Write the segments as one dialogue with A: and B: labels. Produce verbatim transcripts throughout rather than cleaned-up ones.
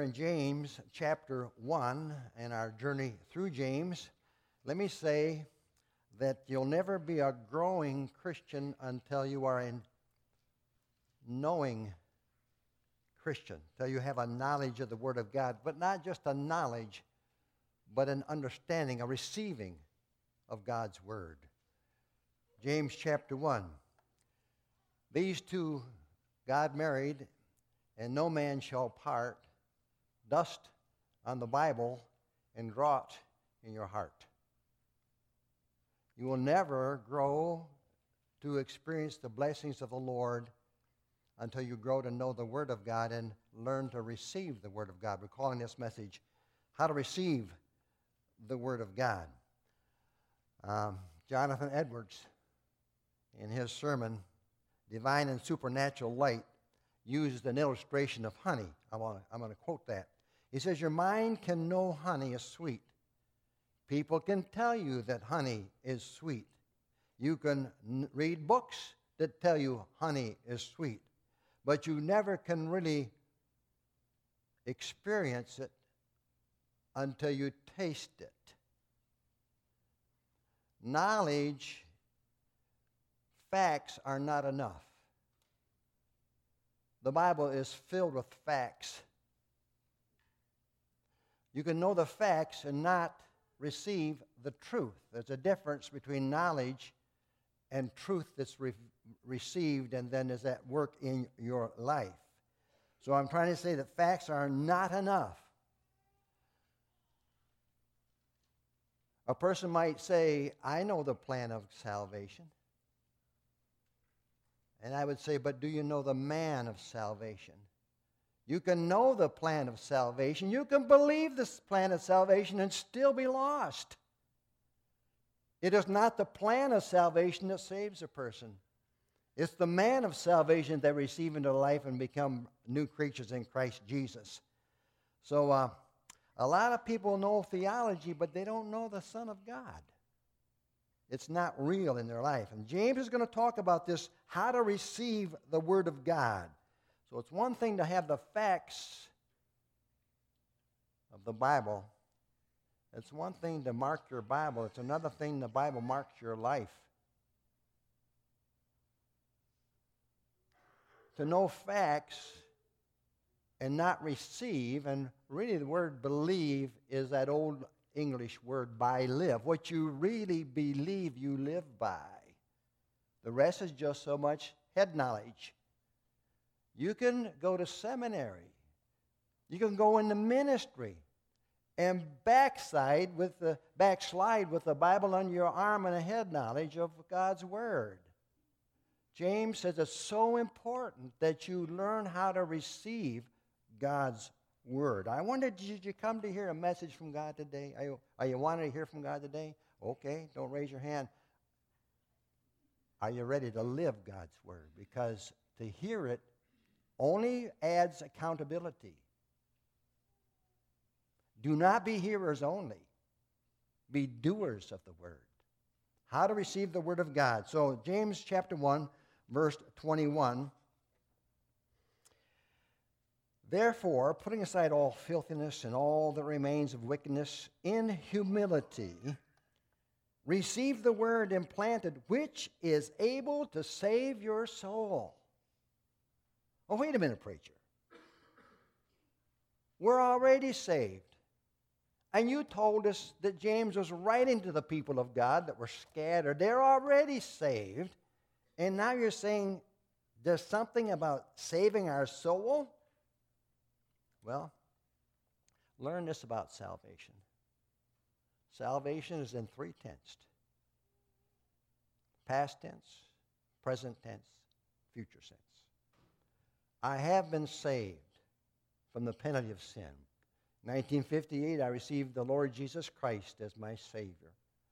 A: in James chapter one and our journey through James, let me say that you'll never be a growing Christian until you are a knowing Christian, until you have a knowledge of the Word of God, but not just a knowledge, but an understanding, a receiving of God's Word. James chapter one. These two God married, and no man shall part, dust on the Bible and draught in your heart. You will never grow to experience the blessings of the Lord until you grow to know the Word of God and learn to receive the Word of God. We're calling this message, How to Receive the Word of God. Um, Jonathan Edwards, in his sermon, Divine and Supernatural Light, used an illustration of honey. I wanna, I'm going to quote that. He says, your mind can know honey is sweet. People can tell you that honey is sweet. You can n- read books that tell you honey is sweet. But you never can really experience it until you taste it. Knowledge, facts are not enough. The Bible is filled with facts. You can know the facts and not receive the truth. There's a difference between knowledge and truth that's re- received and then is at work in your life. So I'm trying to say that facts are not enough. A person might say, I know the plan of salvation. And I would say, but do you know the man of salvation? You can know the plan of salvation. You can believe this plan of salvation and still be lost. It is not the plan of salvation that saves a person. It's the man of salvation that receive into life and become new creatures in Christ Jesus. So uh, a lot of people know theology, but they don't know the Son of God. It's not real in their life. And James is going to talk about this, how to receive the Word of God. So it's one thing to have the facts of the Bible. It's one thing to mark your Bible. It's another thing the Bible marks your life. To know facts and not receive, and really the word believe is that old English word by live. What you really believe, you live by. The rest is just so much head knowledge. You can go to seminary. You can go into ministry and backslide with the backslide with the Bible under your arm and a head knowledge of God's Word. James says it's so important that you learn how to receive God's Word. I wonder, did you come to hear a message from God today? Are you, are you wanting to hear from God today? Okay, don't raise your hand. Are you ready to live God's Word? Because to hear it only adds accountability. Do not be hearers only. Be doers of the Word. How to receive the Word of God. So James chapter one, verse twenty-one. Therefore, putting aside all filthiness and all that remains of wickedness, in humility, receive the word implanted, which is able to save your soul. Oh, wait a minute, preacher. We're already saved. And you told us that James was writing to the people of God that were scattered. They're already saved. And now you're saying there's something about saving our soul? Well, learn this about salvation. Salvation is in three tenses. Past tense, present tense, future tense. I have been saved from the penalty of sin. nineteen fifty-eight, I received the Lord Jesus Christ as my Savior.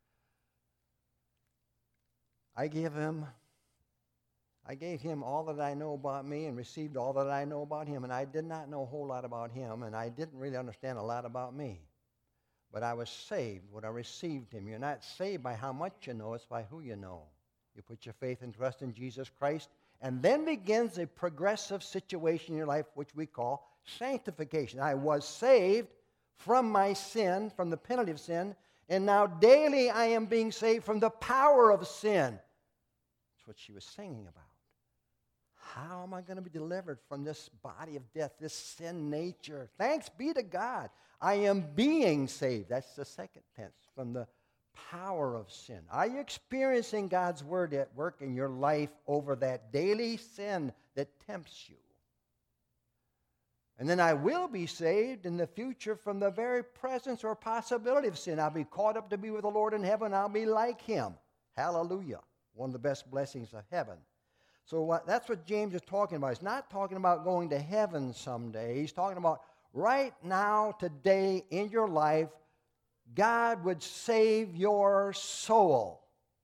A: I gave him I gave him all that I know about me and received all that I know about him. And I did not know a whole lot about him, and I didn't really understand a lot about me. But I was saved when I received him. You're not saved by how much you know, it's by who you know. You put your faith and trust in Jesus Christ, and then begins a progressive situation in your life, which we call Sanctification. I was saved from my sin, from the penalty of sin, and now daily I am being saved from the power of sin. That's what she was singing about. How am I going to be delivered from this body of death, this sin nature? Thanks be to God. I am being saved. That's the second tense, from the power of sin. Are you experiencing God's word at work in your life over that daily sin that tempts you? And then I will be saved in the future from the very presence or possibility of sin. I'll be caught up to be with the Lord in heaven. I'll be like him. Hallelujah. One of the best blessings of heaven. So what, that's what James is talking about. He's not talking about going to heaven someday. He's talking about right now, today, in your life, God would save your soul.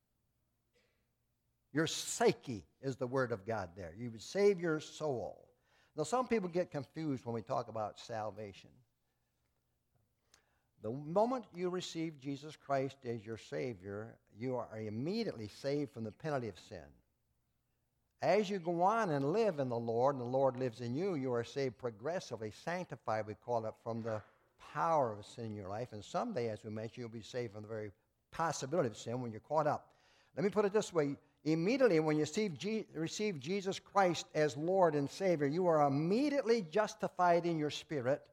A: Your psyche is the word of God there. You would save your soul. Now, some people get confused when we talk about salvation. The moment you receive Jesus Christ as your Savior, you are immediately saved from the penalty of sin. As you go on and live in the Lord, and the Lord lives in you, you are saved progressively, sanctified, we call it, from the power of sin in your life. And someday, as we mentioned, you'll be saved from the very possibility of sin when you're caught up. Let me put it this way. Immediately when you receive, Je- receive Jesus Christ as Lord and Savior, you are immediately justified in your spirit.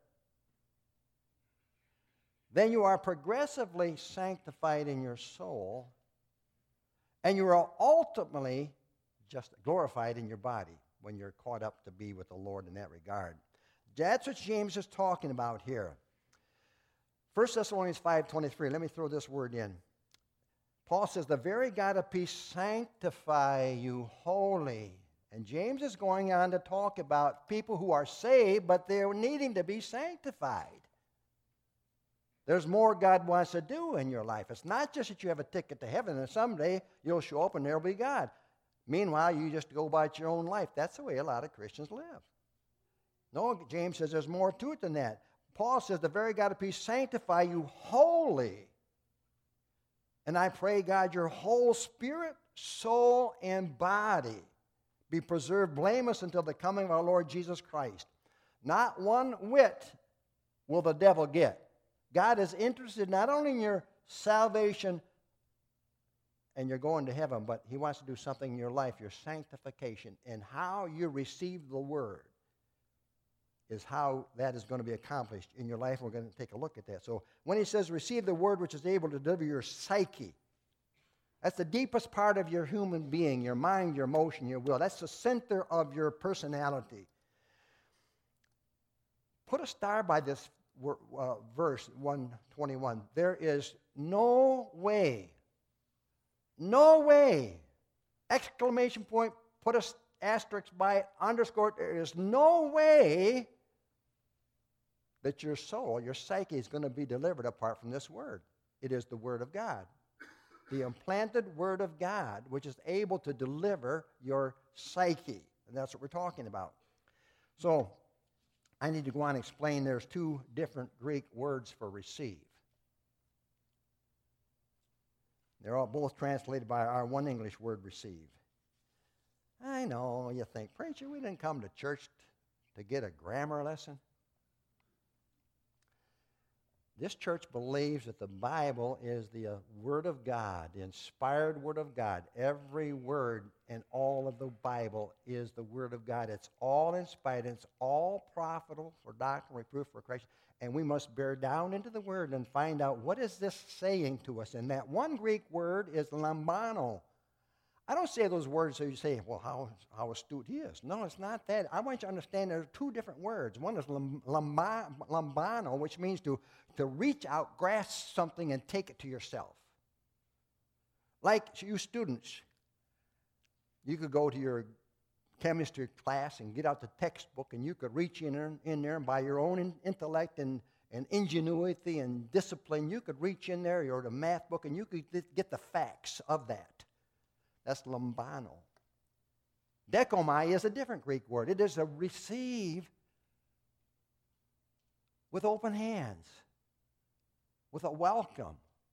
A: Then you are progressively sanctified in your soul. And you are ultimately just glorified in your body when you're caught up to be with the Lord in that regard. That's what James is talking about here. First Thessalonians five twenty-three, let me throw this word in. Paul says, the very God of peace sanctify you wholly. And James is going on to talk about people who are saved, but they're needing to be sanctified. There's more God wants to do in your life. It's not just that you have a ticket to heaven and someday you'll show up and there'll be God. Meanwhile, you just go about your own life. That's the way a lot of Christians live. No, James says there's more to it than that. Paul says, the very God of peace sanctify you wholly. And I pray, God, your whole spirit, soul, and body be preserved blameless until the coming of our Lord Jesus Christ. Not one whit will the devil get. God is interested not only in your salvation and you're going to heaven, but he wants to do something in your life, your sanctification, and how you receive the word is how that is going to be accomplished in your life. We're going to take a look at that. So when he says receive the word which is able to deliver your psyche, that's the deepest part of your human being, your mind, your emotion, your will. That's the center of your personality. Put a star by this uh, verse, one twenty-one. There is no way, no way, exclamation point, put an asterisk by it, underscore it. There is no way that your soul, your psyche, is going to be delivered apart from this word. It is the word of God. The implanted word of God, which is able to deliver your psyche. And that's what we're talking about. So, I need to go on and explain there's two different Greek words for receive. They're all both translated by our one English word receive. I know, you think, preacher, we didn't come to church to get a grammar lesson. This church believes that the Bible is the uh, Word of God, the inspired Word of God. Every word in all of the Bible is the Word of God. It's all inspired. It's all profitable for doctrine, reproof, for correction. And we must bear down into the Word and find out what is this saying to us. And that one Greek word is lambano. I don't say those words so you say, well, how, how astute he is. No, it's not that. I want you to understand there are two different words. One is lamba, lambano, which means to, to reach out, grasp something, and take it to yourself. Like you students, you could go to your chemistry class and get out the textbook, and you could reach in there, in there and by your own intellect and, and ingenuity and discipline, you could reach in there, or the math book, and you could get the facts of that. That's lambano. Dekomai is a different Greek word. It is a receive with open hands, with a welcome.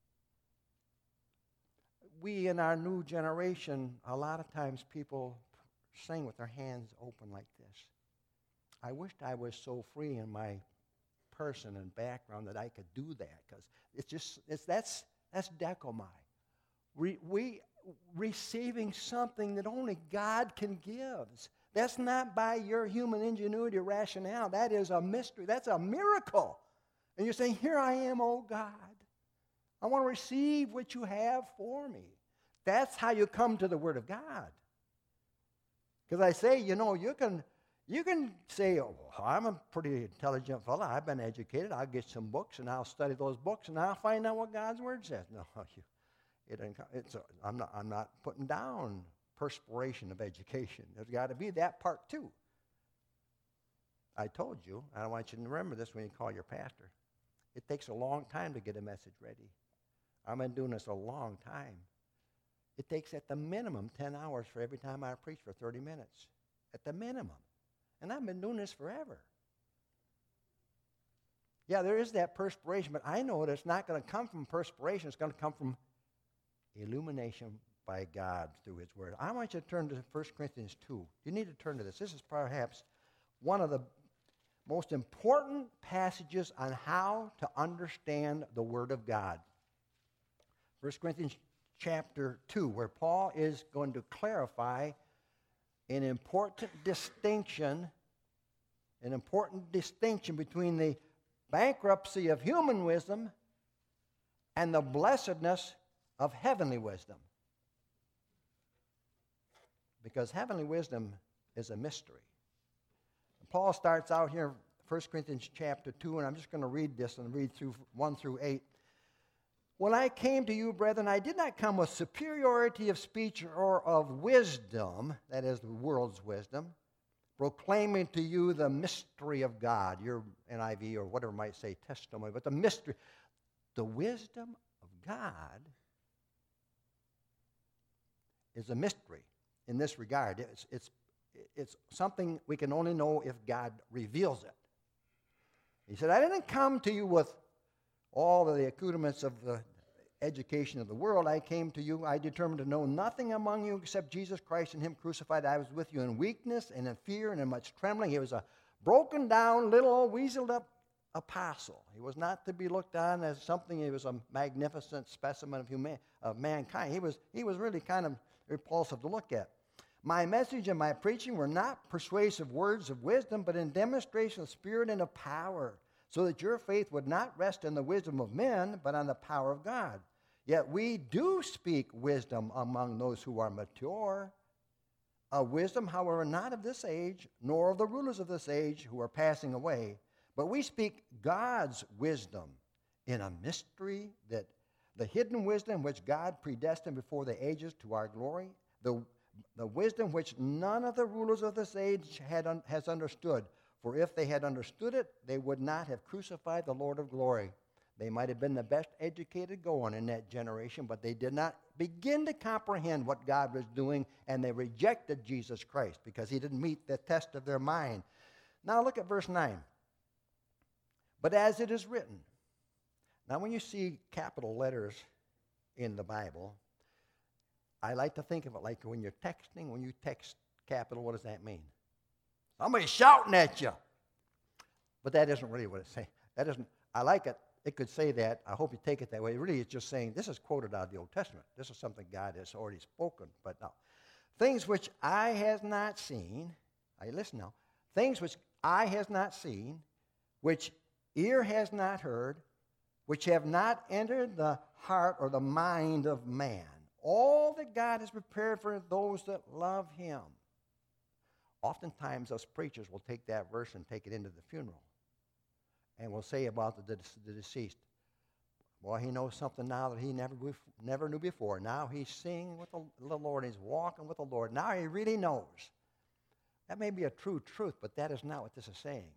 A: We in our new generation, a lot of times people sing with their hands open like this. I wished I was so free in my person and background that I could do that, because it's just, it's, that's, that's dechomai. We, we receiving something that only God can give. That's not by your human ingenuity or rationale. That is a mystery. That's a miracle. And you're saying, here I am, oh God. I want to receive what you have for me. That's how you come to the Word of God. Because I say, you know, you can, you can say, oh, I'm a pretty intelligent fellow. I've been educated. I'll get some books, and I'll study those books, and I'll find out what God's Word says. No, you, it, it's a, I'm, not, I'm not putting down perspiration of education. There's got to be that part too. I told you, and I want you to remember this when you call your pastor. It takes a long time to get a message ready. I've been doing this a long time. It takes at the minimum ten hours for every time I preach for thirty minutes. At the minimum. And I've been doing this forever. Yeah, there is that perspiration, but I know that it's not going to come from perspiration. It's going to come from illumination by God through His Word. I want you to turn to First Corinthians two. You need to turn to this. This is perhaps one of the most important passages on how to understand the Word of God. First Corinthians chapter two, where Paul is going to clarify an important distinction, an important distinction between the bankruptcy of human wisdom and the blessedness of heavenly wisdom. Because heavenly wisdom is a mystery. Paul starts out here in First Corinthians chapter two, and I'm just going to read this and read through one through eight. When I came to you, brethren, I did not come with superiority of speech or of wisdom, that is the world's wisdom, proclaiming to you the mystery of God, your N I V or whatever might say testimony, but the mystery, the wisdom of God is a mystery in this regard. It's, it's, it's something we can only know if God reveals it. He said, I didn't come to you with all of the accoutrements of the education of the world. I came to you, I determined to know nothing among you except Jesus Christ and Him crucified. I was with you in weakness and in fear and in much trembling. He was a broken down, little, weaseled up apostle. He was not to be looked on as something, he was a magnificent specimen of, human, of mankind. He was, he was really kind of repulsive to look at. My message and my preaching were not persuasive words of wisdom, but in demonstration of spirit and of power, so that your faith would not rest in the wisdom of men, but on the power of God. Yet we do speak wisdom among those who are mature, a wisdom, however, not of this age, nor of the rulers of this age who are passing away, but we speak God's wisdom in a mystery, that the hidden wisdom which God predestined before the ages to our glory, the, the wisdom which none of the rulers of this age had un, has understood. For if they had understood it, they would not have crucified the Lord of glory. They might have been the best educated going in that generation, but they did not begin to comprehend what God was doing, and they rejected Jesus Christ because He didn't meet the test of their mind. Now look at verse nine. But as it is written. Now when you see capital letters in the Bible, I like to think of it like when you're texting. When you text capital, what does that mean? Somebody's shouting at you. But that isn't really what it's saying. That isn't, I like it. It could say that. I hope you take it that way. It really is just saying, this is quoted out of the Old Testament. This is something God has already spoken. But now, things which eye has not seen, I listen now, things which eye has not seen, which ear has not heard, which have not entered the heart or the mind of man. All that God has prepared for those that love Him. Oftentimes, us preachers will take that verse and take it into the funeral. And we'll say about the, the deceased, well, he knows something now that he never, never knew before. Now he's singing with the, the Lord. He's walking with the Lord. Now he really knows. That may be a true truth, but that is not what this is saying.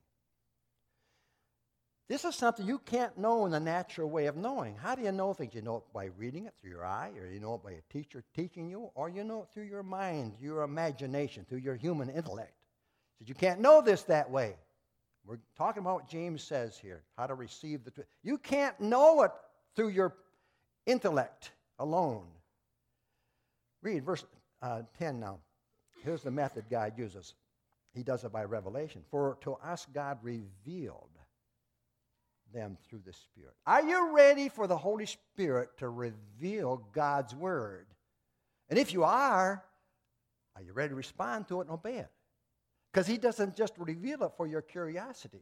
A: This is something you can't know in the natural way of knowing. How do you know things? You know it by reading it through your eye, or you know it by a teacher teaching you, or you know it through your mind, your imagination, through your human intellect. So you can't know this that way. We're talking about what James says here, how to receive the truth. You can't know it through your intellect alone. Read verse uh, ten now. Here's the method God uses. He does it by revelation. For to us God revealed them through the Spirit. Are you ready for the Holy Spirit to reveal God's word? And if you are, are you ready to respond to it and obey it? Because he doesn't just reveal it for your curiosity.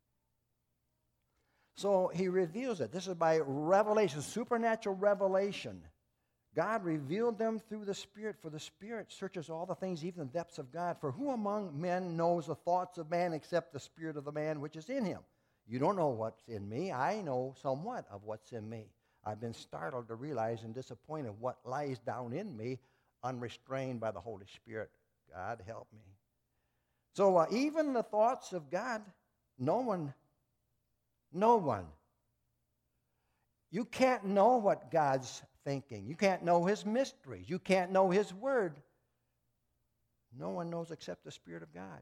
A: So he reveals it. This is by revelation, supernatural revelation. God revealed them through the Spirit, for the Spirit searches all the things, even the depths of God. For who among men knows the thoughts of man except the spirit of the man which is in him? You don't know what's in me. I know somewhat of what's in me. I've been startled to realize and disappointed what lies down in me, unrestrained by the Holy Spirit. God help me. So uh, even the thoughts of God, no one, no one. You can't know what God's thinking. You can't know his mysteries. You can't know his word. No one knows except the Spirit of God.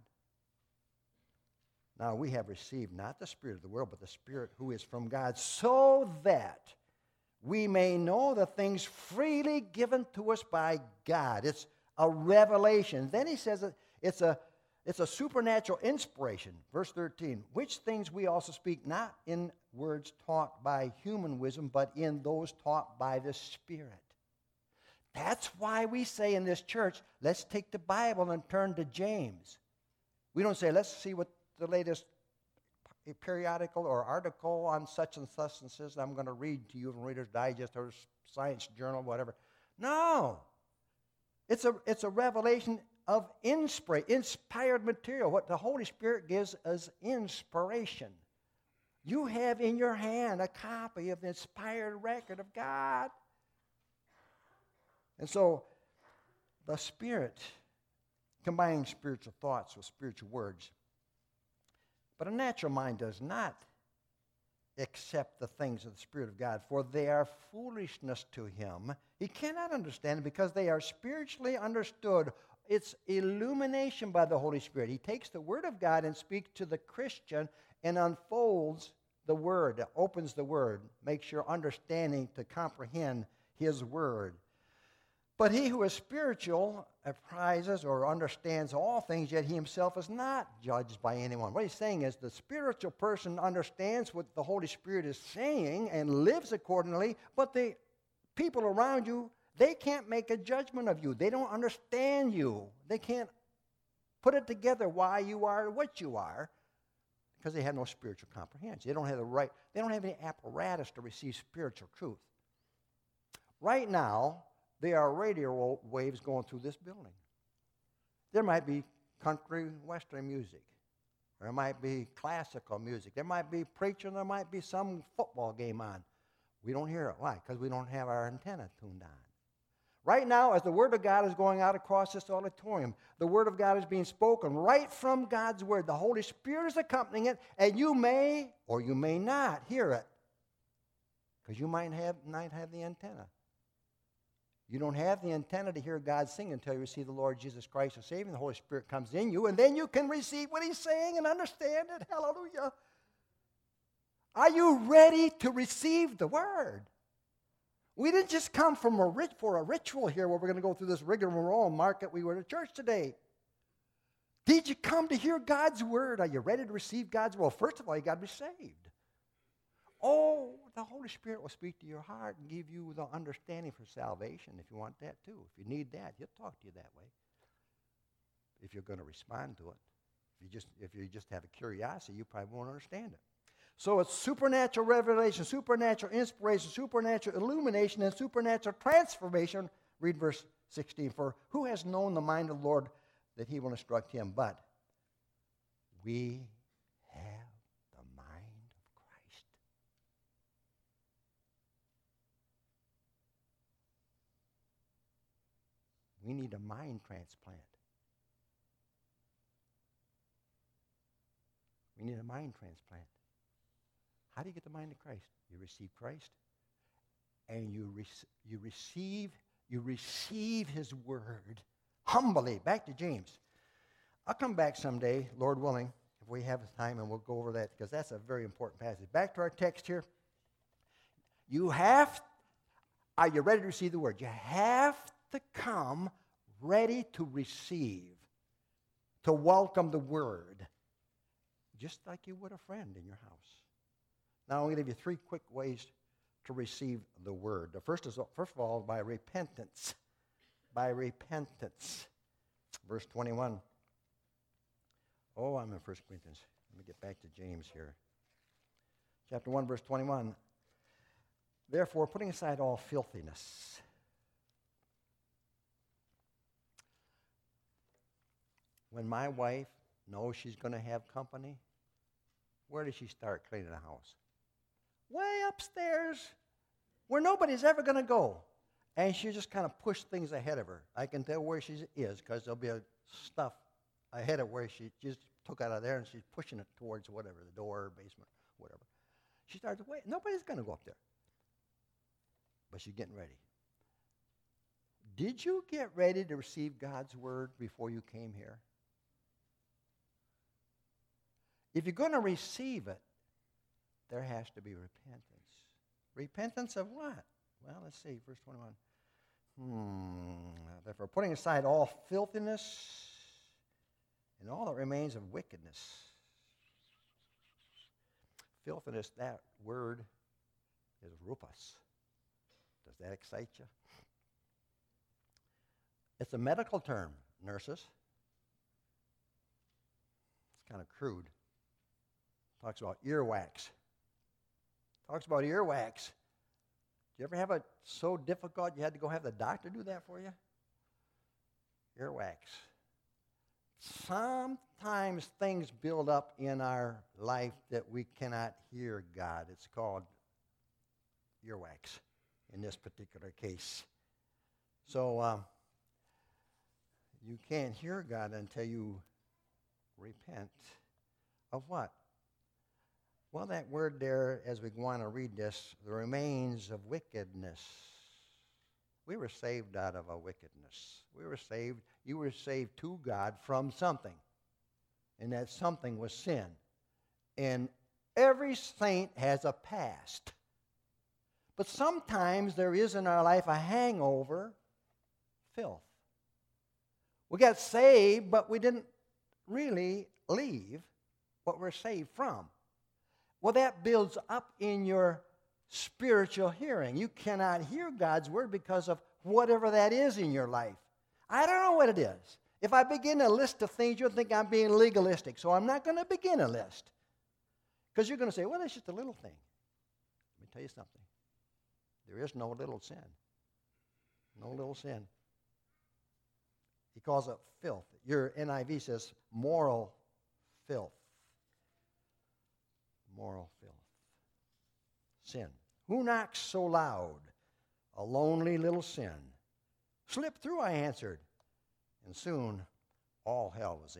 A: Now we have received not the spirit of the world, but the Spirit who is from God, so that we may know the things freely given to us by God. It's a revelation. Then he says that it's a, it's a supernatural inspiration. Verse thirteen, which things we also speak not in words taught by human wisdom, but in those taught by the Spirit. That's why we say in this church, let's take the Bible and turn to James. We don't say, let's see what the latest periodical or article on such and such and says I'm going to read to you from Reader's Digest or Science Journal, whatever. No. It's a, it's a revelation of inspira- inspired material. What the Holy Spirit gives as inspiration. You have in your hand a copy of the inspired record of God. And so the Spirit, combining spiritual thoughts with spiritual words. But a natural mind does not accept the things of the Spirit of God, for they are foolishness to him. He cannot understand it because they are spiritually understood. It's illumination by the Holy Spirit. He takes the Word of God and speaks to the Christian and unfolds the Word, opens the Word, makes your understanding to comprehend his Word. But he who is spiritual apprises or understands all things, yet he himself is not judged by anyone. What he's saying is the spiritual person understands what the Holy Spirit is saying and lives accordingly, but the people around you, they can't make a judgment of you. They don't understand you. They can't put it together why you are what you are because they have no spiritual comprehension. They don't have the right, they don't have any apparatus to receive spiritual truth. Right now, there are radio waves going through this building. There might be country western music. There might be classical music. There might be preaching. There might be some football game on. We don't hear it. Why? Because we don't have our antenna tuned on. Right now, as the Word of God is going out across this auditorium, the Word of God is being spoken right from God's Word. The Holy Spirit is accompanying it, and you may or you may not hear it because you might have, might have the antenna. You don't have the antenna to hear God sing until you receive the Lord Jesus Christ as Savior. The Holy Spirit comes in you, and then you can receive what he's saying and understand it. Hallelujah. Are you ready to receive the Word? We didn't just come from a rit- for a ritual here where we're going to go through this rigmarole and mark that we were at church today. Did you come to hear God's Word? Are you ready to receive God's Word? Well, first of all, you got to be saved. Oh, the Holy Spirit will speak to your heart and give you the understanding for salvation if you want that too. If you need that, he'll talk to you that way. If you're going to respond to it. If you just if you just have a curiosity, you probably won't understand it. So it's supernatural revelation, supernatural inspiration, supernatural illumination, and supernatural transformation. Read verse sixteen. For who has known the mind of the Lord that he will instruct him? But we have the mind of Christ. We need a mind transplant. We need a mind transplant. How do you get the mind of Christ? You receive Christ, and you rec- you receive you receive His Word humbly. Back to James. I'll come back someday, Lord willing, if we have time, and we'll go over that because that's a very important passage. Back to our text here. You have. Are you ready to receive the Word? You have to come ready to receive. to welcome the word, just like you would a friend in your house. Now, I'm going to give you three quick ways to receive the word. The first is, first of all, by repentance. By repentance. Verse twenty-one. Oh, I'm in First Corinthians. Let me get back to James here. Chapter one, verse twenty-one. Therefore, putting aside all filthiness. When my wife knows she's going to have company, where does she start cleaning the house? Way upstairs, where nobody's ever going to go. And she just kind of push things ahead of her. I can tell where she is because there'll be a stuff ahead of where she just took out of there, and she's pushing it towards whatever, the door, basement, whatever. She starts, wait, nobody's going to go up there. But she's getting ready. Did you get ready to receive God's word before you came here? If you're going to receive it, there has to be repentance. Repentance of what? Well, let's see, verse twenty-one. Hmm. Therefore, putting aside all filthiness and all that remains of wickedness. Filthiness, that word is rupus. Does that excite you? It's a medical term, nurses. It's kind of crude. Talks about earwax. Talks about earwax. Do you ever have it so difficult you had to go have the doctor do that for you? Earwax. Sometimes things build up in our life that we cannot hear God. It's called earwax in this particular case. So um, you can't hear God until you repent of what? Well, that word there, as we go on to read this, the remains of wickedness. We were saved out of a wickedness. We were saved, you were saved to God from something. And that something was sin. And every saint has a past. But sometimes there is in our life a hangover, filth. We got saved, but we didn't really leave what we're saved from. Well, that builds up in your spiritual hearing. You cannot hear God's word because of whatever that is in your life. I don't know what it is. If I begin a list of things, you'll think I'm being legalistic. So I'm not going to begin a list. Because you're going to say, well, it's just a little thing. Let me tell you something. There is no little sin. No little sin. He calls it filth. Your N I V says moral filth. Moral filth. Sin. Who knocks so loud? A lonely little sin. Slip through, I answered. And soon all hell was in.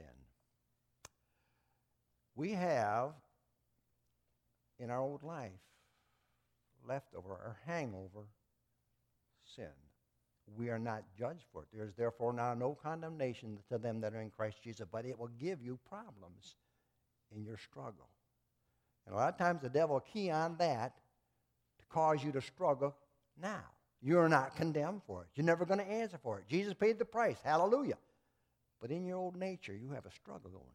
A: We have in our old life leftover or hangover sin. We are not judged for it. There is therefore now no condemnation to them that are in Christ Jesus, but it will give you problems in your struggle. And a lot of times the devil will key on that to cause you to struggle now. You're not condemned for it. You're never going to answer for it. Jesus paid the price. Hallelujah. But in your old nature, you have a struggle going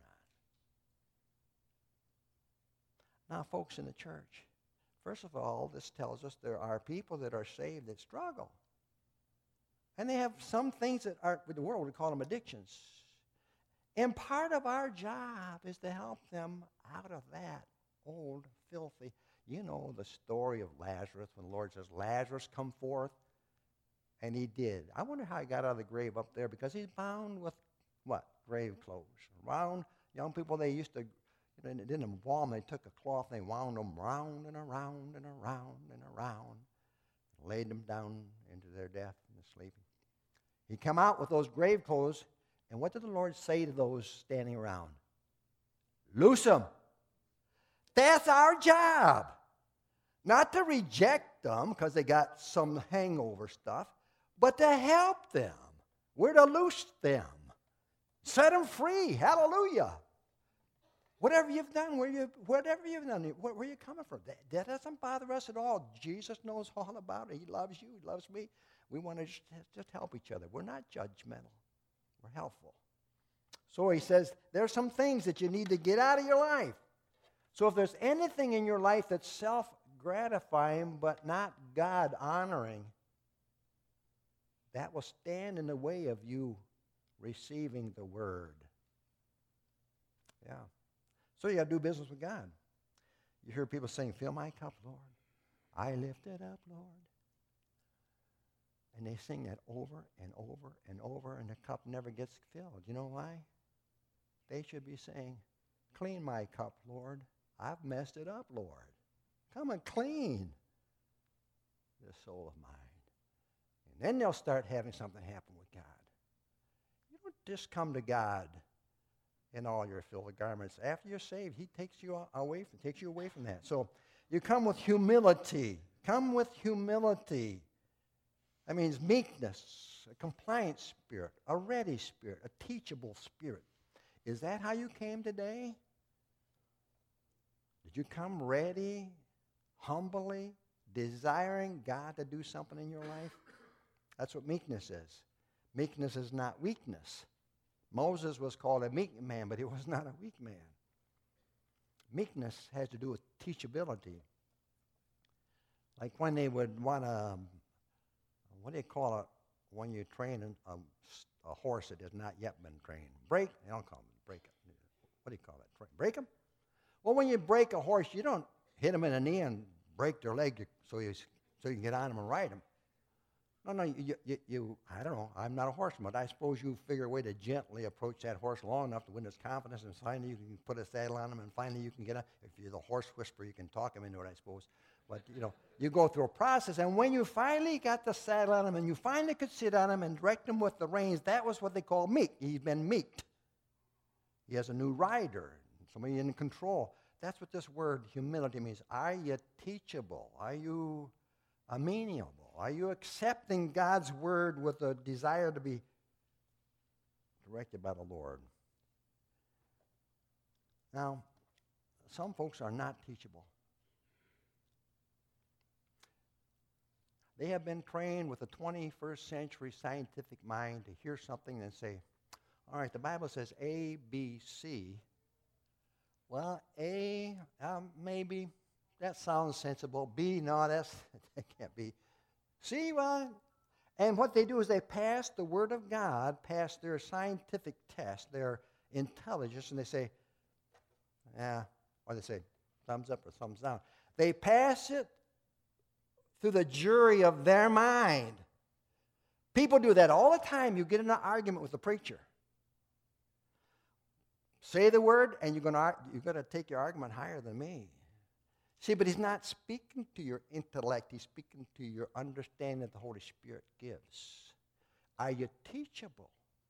A: on. Now, folks in the church, first of all, this tells us there are people that are saved that struggle. And they have some things that are, with the world, we call them addictions. And part of our job is to help them out of that old, filthy. You know the story of Lazarus when the Lord says, Lazarus, come forth. And he did. I wonder how he got out of the grave up there, because he's bound with what? Grave clothes. Around young people, they used to, you know, they didn't embalm them. They took a cloth and they wound them round and around and around and around. Laid them down into their death and sleeping. He come out with those grave clothes, and what did the Lord say to those standing around? Loose them. That's our job. Not to reject them because they got some hangover stuff, but to help them. We're to loose them. Set them free. Hallelujah. Whatever you've done, where you, whatever you've done, where, where you coming from, that, that doesn't bother us at all. Jesus knows all about it. He loves you. He loves me. We want to just, just help each other. We're not judgmental. We're helpful. So he says, there's some things that you need to get out of your life. So if there's anything in your life that's self-gratifying but not God-honoring, that will stand in the way of you receiving the word. Yeah. So you got to do business with God. You hear people saying, fill my cup, Lord. I lift it up, Lord. And they sing that over and over and over, and the cup never gets filled. You know why? They should be saying, clean my cup, Lord. I've messed it up, Lord. Come and clean this soul of mine. And then they'll start having something happen with God. You don't just come to God in all your filthy garments. After you're saved, he takes you away from, takes you away from that. So you come with humility. Come with humility. That means meekness, a compliant spirit, a ready spirit, a teachable spirit. Is that how you came today? Did you come ready, humbly, desiring God to do something in your life? That's what meekness is. Meekness is not weakness. Moses was called a meek man, but he was not a weak man. Meekness has to do with teachability. Like when they would want to, what do you call it when you train a, a horse that has not yet been trained? Break? They don't call them break it. What do you call that? Break them? Well, when you break a horse, you don't hit him in the knee and break their leg so you, so you can get on him and ride him. No, no, you, you, you, I don't know, I'm not a horseman, but I suppose you figure a way to gently approach that horse long enough to win his confidence, and finally you can put a saddle on him, and finally you can get up. If you're the horse whisperer, you can talk him into it, I suppose. But, you know, you go through a process, and when you finally got the saddle on him, and you finally could sit on him and direct him with the reins, that was what they call meek. He's been meeked. He has a new rider, somebody in control. That's what this word humility means. Are you teachable? Are you amenable? Are you accepting God's word with a desire to be directed by the Lord? Now, some folks are not teachable. They have been trained with a twenty-first century scientific mind to hear something and say, all right, the Bible says A, B, C. Well, A, um, maybe, that sounds sensible. B, no, that's, that can't be. C, well, and what they do is they pass the Word of God, pass their scientific test, their intelligence, and they say, yeah, or they say, thumbs up or thumbs down. They pass it through the jury of their mind. People do that all the time. You get in an argument with the preacher. Say the word, and you're going to you're going to take your argument higher than me. See, but he's not speaking to your intellect. He's speaking to your understanding that the Holy Spirit gives. Are you teachable?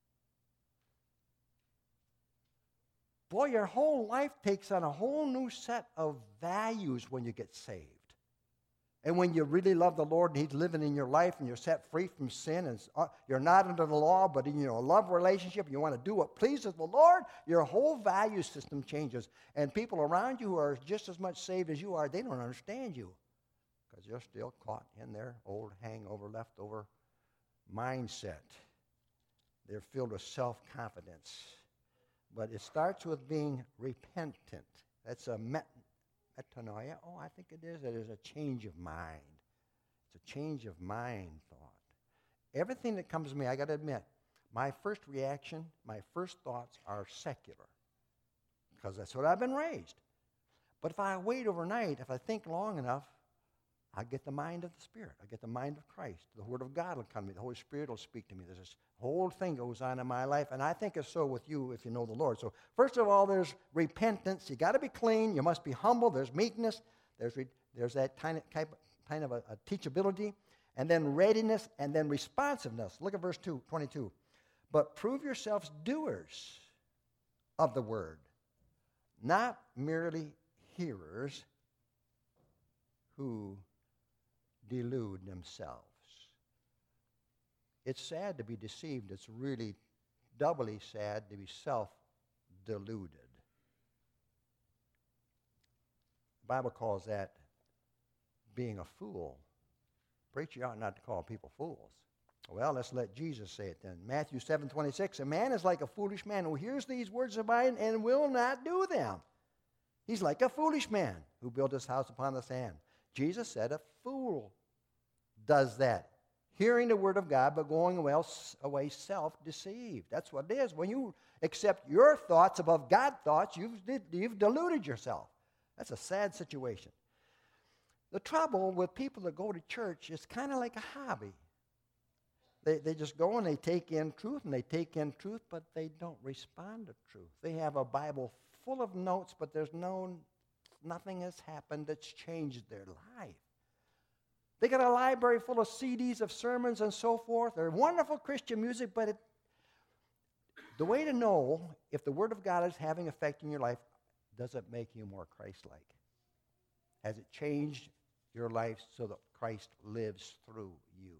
A: Boy, your whole life takes on a whole new set of values when you get saved. And when you really love the Lord and he's living in your life and you're set free from sin and you're not under the law, but in your love relationship, you want to do what pleases the Lord, your whole value system changes. And people around you who are just as much saved as you are, they don't understand you because you're still caught in their old hangover, leftover mindset. They're filled with self-confidence. But it starts with being repentant. That's a met. Metanoia, oh, I think it is. It is a change of mind. It's a change of mind thought. Everything that comes to me, I got to admit, my first reaction, my first thoughts are secular because that's what I've been raised. But if I wait overnight, if I think long enough, I get the mind of the Spirit. I get the mind of Christ. The Word of God will come to me. The Holy Spirit will speak to me. There's this whole thing goes on in my life, and I think it's so with you if you know the Lord. So first of all, there's repentance. You got to be clean. You must be humble. There's meekness. There's re- there's that kind of, kind of a, a teachability, and then readiness, and then responsiveness. Look at verse two, twenty-two. But prove yourselves doers of the word, not merely hearers who delude themselves. It's sad to be deceived. It's really doubly sad to be self-deluded. The Bible calls that being a fool. Preacher ought not to call people fools. Well, let's let Jesus say it then. Matthew seven twenty-six, a man is like a foolish man who hears these words of mine and will not do them. He's like a foolish man who built his house upon the sand. Jesus said a fool does that. Hearing the word of God, but going away self-deceived. That's what it is. When you accept your thoughts above God's thoughts, you've, you've deluded yourself. That's a sad situation. The trouble with people that go to church is kind of like a hobby. They, they just go and they take in truth, and they take in truth, but they don't respond to truth. They have a Bible full of notes, but there's no, nothing has happened that's changed their life. They got a library full of C Ds of sermons and so forth. They're wonderful Christian music, but it, the way to know if the Word of God is having effect in your life, does it make you more Christ-like? Has it changed your life so that Christ lives through you?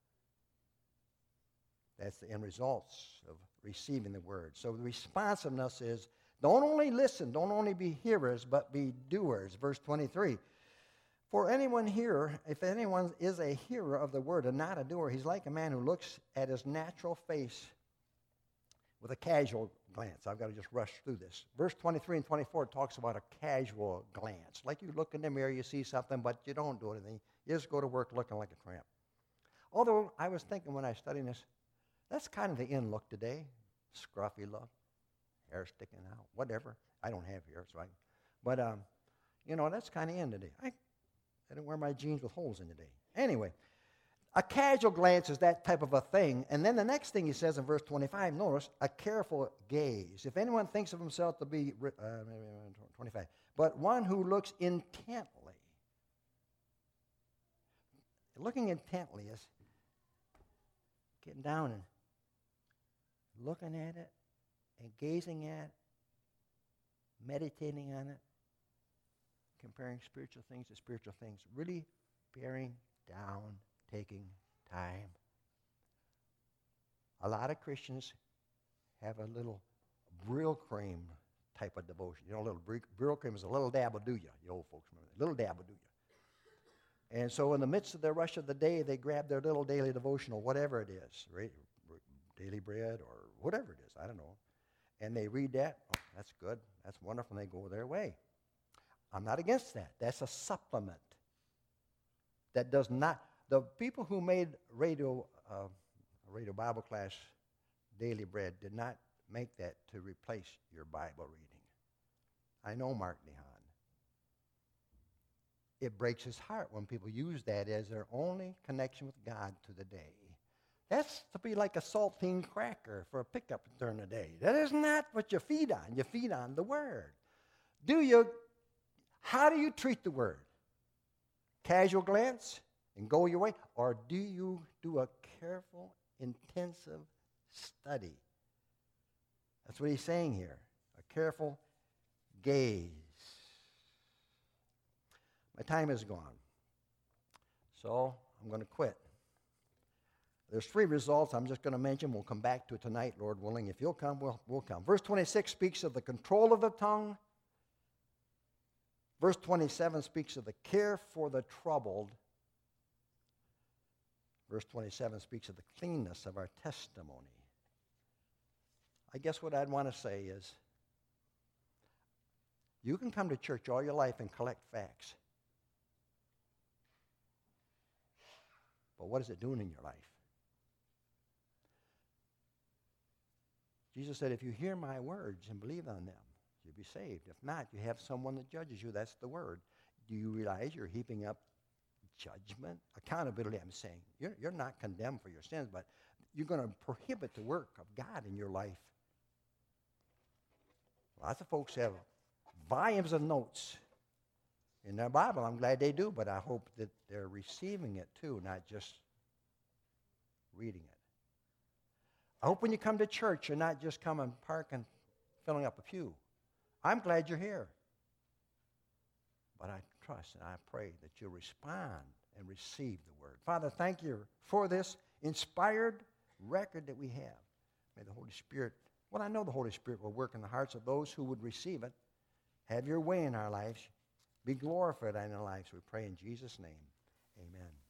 A: That's the end results of receiving the Word. So the responsiveness is, don't only listen, don't only be hearers, but be doers. Verse twenty-three. For anyone here, if anyone is a hearer of the word and not a doer, he's like a man who looks at his natural face with a casual glance. I've got to just rush through this. Verse twenty-three and twenty-four talks about a casual glance. Like you look in the mirror, you see something, but you don't do anything. You just go to work looking like a tramp. Although I was thinking when I was studying this, that's kind of the in look today. Scruffy look, hair sticking out, whatever. I don't have hair, so I, but, um, you know, that's kind of in today. I, I don't wear my jeans with holes in today. Anyway, a casual glance is that type of a thing. And then the next thing he says in verse twenty-five, notice, a careful gaze. If anyone thinks of himself to be, uh, twenty-five, but one who looks intently. Looking intently is getting down and looking at it and gazing at it, meditating on it, comparing spiritual things to spiritual things, really bearing down, taking time. A lot of Christians have a little Brill cream type of devotion. You know, a little Brill cream is a little dab will do you. You old folks remember that. Little dab will do you. And so in the midst of their rush of the day, they grab their little daily devotional, whatever it is, right? Daily bread or whatever it is, I don't know. And they read that. Oh, that's good. That's wonderful. And they go their way. I'm not against that. That's a supplement. That does not, the people who made radio, uh, radio Bible class daily bread did not make that to replace your Bible reading. I know Mark Nehan. It breaks his heart when people use that as their only connection with God to the day. That's to be like a saltine cracker for a pickup during the day. That is not what you feed on. You feed on the Word. Do you, how do you treat the Word? Casual glance and go your way? Or do you do a careful, intensive study? That's what he's saying here. A careful gaze. My time is gone. So I'm going to quit. There's three results I'm just going to mention. We'll come back to it tonight, Lord willing. If you'll come, we'll, we'll come. Verse twenty-six speaks of the control of the tongue. Verse twenty-seven speaks of the care for the troubled. Verse twenty-seven speaks of the cleanness of our testimony. I guess what I'd want to say is, you can come to church all your life and collect facts. But what is it doing in your life? Jesus said, if you hear my words and believe on them, you'll be saved. If not, you have someone that judges you. That's the word. Do you realize you're heaping up judgment? Accountability, I'm saying. You're, you're not condemned for your sins, but you're going to prohibit the work of God in your life. Lots of folks have volumes of notes in their Bible. I'm glad they do, but I hope that they're receiving it too, not just reading it. I hope when you come to church, you're not just coming, parking, filling up a pew. I'm glad you're here. But I trust and I pray that you'll respond and receive the word. Father, thank you for this inspired record that we have. May the Holy Spirit, well, I know the Holy Spirit will work in the hearts of those who would receive it. Have your way in our lives. Be glorified in our lives. We pray in Jesus' name. Amen.